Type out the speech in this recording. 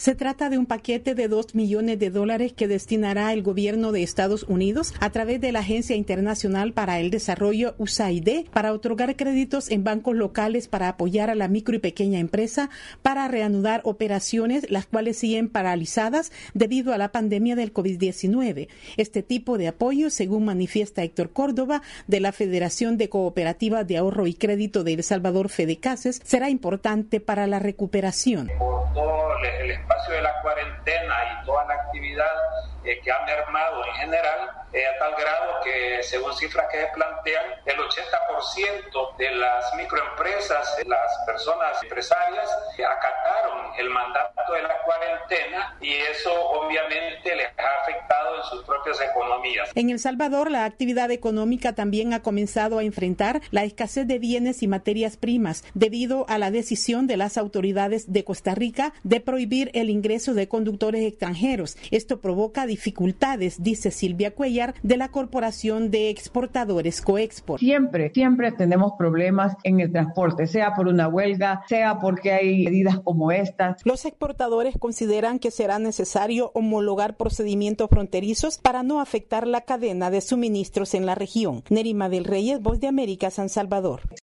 Se trata de un paquete de $2 millones que destinará el gobierno de Estados Unidos a través de la Agencia Internacional para el Desarrollo USAID para otorgar créditos en bancos locales para apoyar a la micro y pequeña empresa para reanudar operaciones las cuales siguen paralizadas debido a la pandemia del COVID-19. Este tipo de apoyo, según manifiesta Héctor Córdoba de la Federación de Cooperativas de Ahorro y Crédito de El Salvador, Fedecases, será importante para la recuperación. Por todo el espacio de la cuarentena y toda la actividad que ha mermado en general, a tal grado que, según cifras que se plantean, el 80% de las microempresas, las personas empresarias, acataron el mandato de la cuarentena y eso obviamente les ha afectado en sus propias economías. En El Salvador, la actividad económica también ha comenzado a enfrentar la escasez de bienes y materias primas debido a la decisión de las autoridades de Costa Rica de prohibir el ingreso de conductores extranjeros. Esto provoca dificultades, dice Silvia Cuellar, de la Corporación de Exportadores Coexport. Siempre tenemos problemas en el transporte, sea por una huelga, sea porque hay medidas como estas. Los exportadores consideran que será necesario homologar procedimientos fronterizos para no afectar la cadena de suministros en la región. Nerima del Reyes, Voz de América, San Salvador.